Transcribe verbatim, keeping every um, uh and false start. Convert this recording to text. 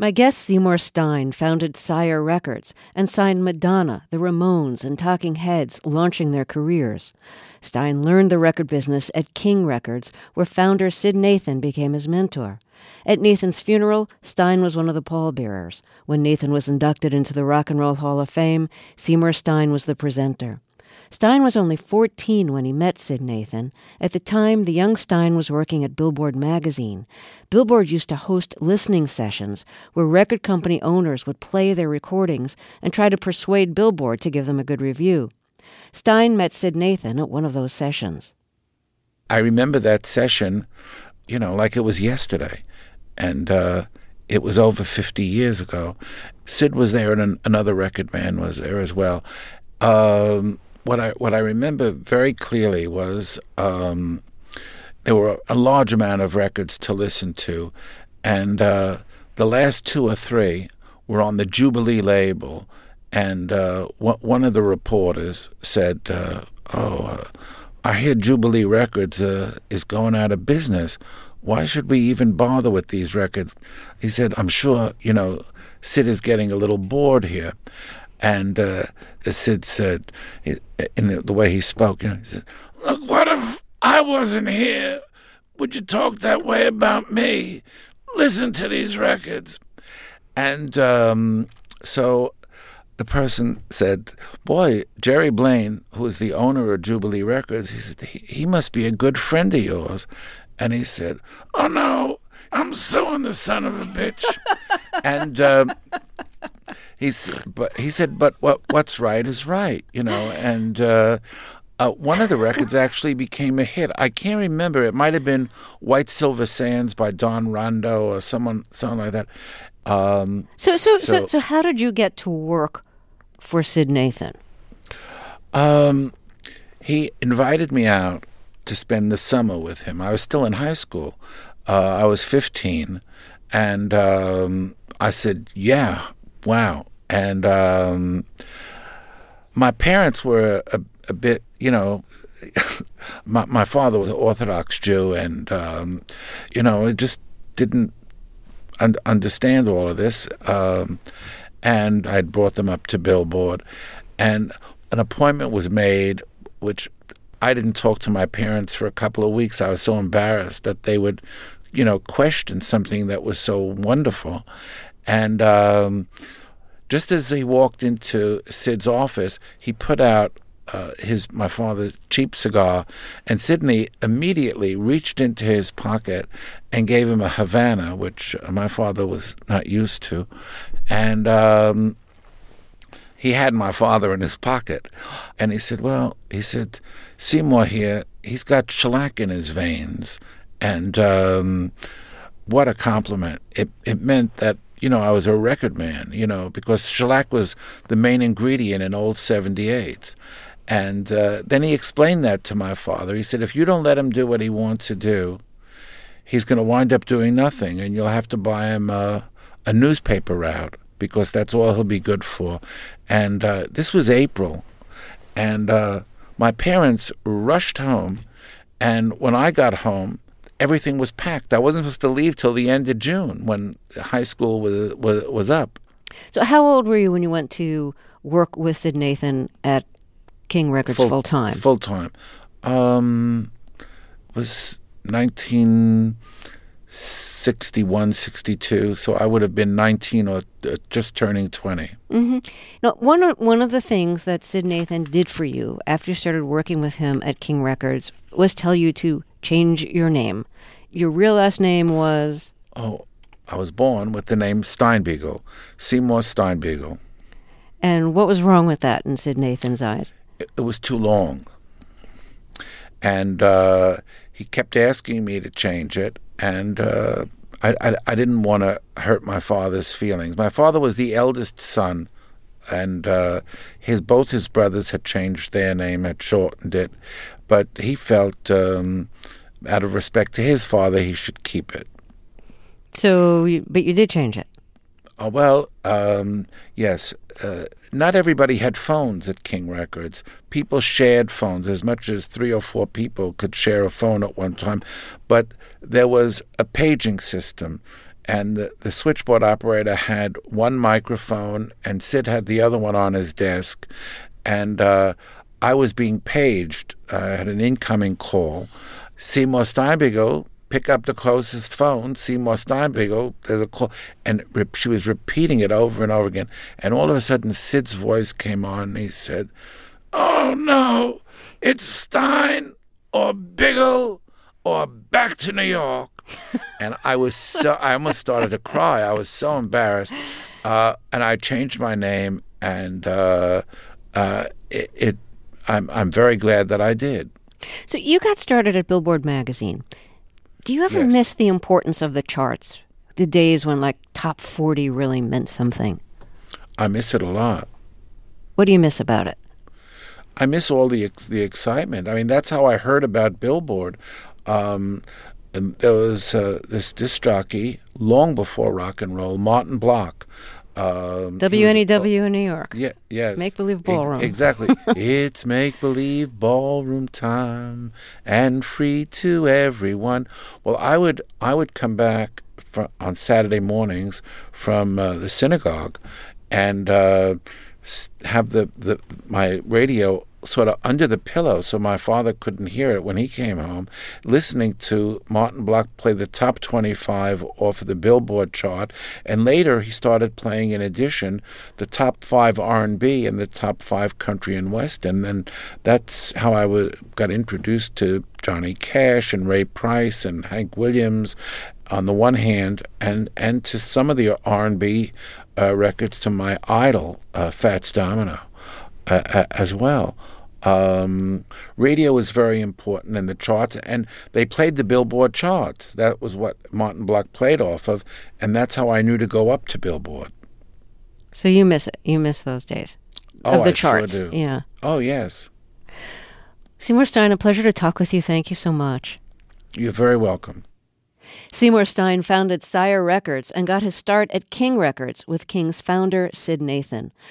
My guest Seymour Stein founded Sire Records and signed Madonna, the Ramones, and Talking Heads, launching their careers. Stein learned the record business at King Records, where founder Sid Nathan became his mentor. At Nathan's funeral, Stein was one of the pallbearers. When Nathan was inducted into the Rock and Roll Hall of Fame, Seymour Stein was the presenter. Stein was only fourteen when he met Sid Nathan. At the time, the young Stein was working at Billboard magazine. Billboard used to host listening sessions where record company owners would play their recordings and try to persuade Billboard to give them a good review. Stein met Sid Nathan at one of those sessions. I remember that session, you know, like it was yesterday. And uh, it was over fifty years ago. Sid was there, and an, another record man was there as well. Um, what I what I remember very clearly was um, there were a large amount of records to listen to, and uh, the last two or three were on the Jubilee label. And uh, w- one of the reporters said, uh, "Oh, uh, I hear Jubilee Records uh, is going out of business. Why should we even bother with these records?" He said, "I'm sure, you know, Sid is getting a little bored here." And uh, Sid said, in the way he spoke, you know, he said, "Look, what if I wasn't here? Would you talk that way about me? Listen to these records." And um, so the person said, "Boy, Jerry Blaine, who is the owner of Jubilee Records," he said, he, he must be a good friend of yours." And he said, "Oh, no, I'm suing the son of a bitch." and um, he's, but he said, "But what what's right is right, you know." And uh, uh, one of the records actually became a hit. I can't remember. It might have been White Silver Sands by Don Rondo or someone, something like that. Um, so, so, so, so, so how did you get to work for Sid Nathan? Um, he invited me out to spend the summer with him. I was still in high school. Uh, I was fifteen, and um, I said, "Yeah, wow." And um, my parents were a, a bit, you know, my, my father was an Orthodox Jew, and, um, you know, it just didn't un- understand all of this. Um, and I'd brought them up to Billboard, and an appointment was made, which I didn't talk to my parents for a couple of weeks. I was so embarrassed that they would, you know, question something that was so wonderful. And um, just as he walked into Sid's office, he put out uh, his my father's cheap cigar, and Sidney immediately reached into his pocket and gave him a Havana, which my father was not used to. And um, he had my father in his pocket. And he said, well, he said, Seymour here, he's got shellac in his veins. And um, what a compliment. It, it meant that, you know, I was a record man, you know, because shellac was the main ingredient in old seventy-eights. And uh, then he explained that to my father. He said, if you don't let him do what he wants to do, he's going to wind up doing nothing, and you'll have to buy him a, a newspaper route, because that's all he'll be good for. And uh, this was April, and uh, my parents rushed home, and when I got home, everything was packed. I wasn't supposed to leave till the end of June, when high school was was, was up. So how old were you when you went to work with Sid Nathan at King Records full, full-time? Full-time. Um, was nineteen sixty-one, sixty-two, so I would have been nineteen or uh, just turning twenty. Mm-hmm. Now, one of, one of the things that Sid Nathan did for you after you started working with him at King Records was tell you to change your name. Your real last name was? Oh, I was born with the name Steinbeagle, Seymour Steinbeagle. And what was wrong with that in Sid Nathan's eyes? It, it was too long. And uh, he kept asking me to change it, and uh, I, I, I didn't want to hurt my father's feelings. My father was the eldest son, and uh, his both his brothers had changed their name, had shortened it, but he felt, um, out of respect to his father, he should keep it. So, you, but you did change it? Oh, well, um, yes. Uh, not everybody had phones at King Records. People shared phones. As much as three or four people could share a phone at one time. But there was a paging system, and the, the switchboard operator had one microphone, and Sid had the other one on his desk, and uh, I was being paged. I had an incoming call. Seymour Steinbiegel, pick up the closest phone. Seymour Steinbiegel, there's a call. And re- she was repeating it over and over again. And all of a sudden, Sid's voice came on, and he said, "Oh, no, it's Stein or Biegel or back to New York." And I was so, I almost started to cry. I was so embarrassed. Uh, and I changed my name, and uh, uh, it, it I'm, I'm very glad that I did. So you got started at Billboard magazine. Do you ever Yes. miss the importance of the charts? The days when, like, top forty really meant something? I miss it a lot. What do you miss about it? I miss all the the excitement. I mean, that's how I heard about Billboard. Um, and there was uh, this disc jockey long before rock and roll, Martin Block. Um, W N E W in New York. Yeah, yes. Make-believe ballroom. Ex- exactly. It's make-believe ballroom time and free to everyone. Well, I would I would come back fr- on Saturday mornings from uh, the synagogue and uh, s- have the, the my radio sort of under the pillow so my father couldn't hear it when he came home, listening to Martin Block play the top twenty-five off of the Billboard chart. And later he started playing, in addition, the top five R and B and the top five country and western. And that's how I was, got introduced to Johnny Cash and Ray Price and Hank Williams on the one hand, and, and to some of the R and B uh, records to my idol, uh, Fats Domino, uh, as well. Um, radio was very important in the charts, and they played the Billboard charts. That was what Martin Block played off of, and that's how I knew to go up to Billboard. So you miss it. You miss those days Oh, of the I sure charts. do. Yeah. Oh, yes. Seymour Stein, a pleasure to talk with you. Thank you so much. You're very welcome. Seymour Stein founded Sire Records and got his start at King Records with King's founder, Sid Nathan.